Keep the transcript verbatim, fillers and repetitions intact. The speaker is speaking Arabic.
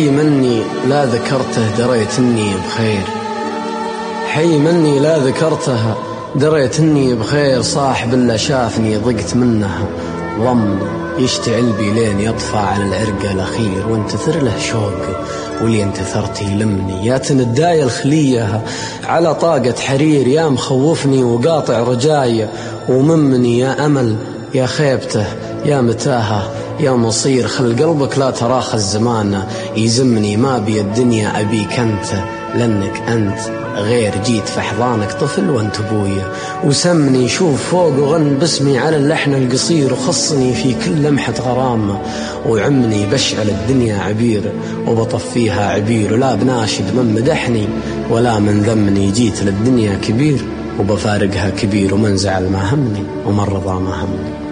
حي مني لا ذكرته دريت اني بخير، حي مني لا ذكرته دريت اني بخير. صاحب اللي شافني ضقت منه ضم يشتعل بي لين يطفى على العرق الأخير، وانتثر له شوق واللي انتثرت يلمني. يا تنداي الخلية على طاقة حرير، يا مخوفني وقاطع رجايا وممني. يا أمل يا خيبته يا متاهة يا مصير، خل قلبك لا تراخى الزمان يزمني. ما بي الدنيا أبيك أنت لأنك أنت غير، جيت في حضانك طفل وانت بويا. وسمني شوف فوق وغن باسمي على اللحن القصير، وخصني في كل لمحة غرامة وعمني. بشعل الدنيا عبير وبطفيها عبير، ولا بناشد من مدحني ولا من ذمني. جيت للدنيا كبير وبفارقها كبير، ومن زعل ما همني ومن رضى ما همني.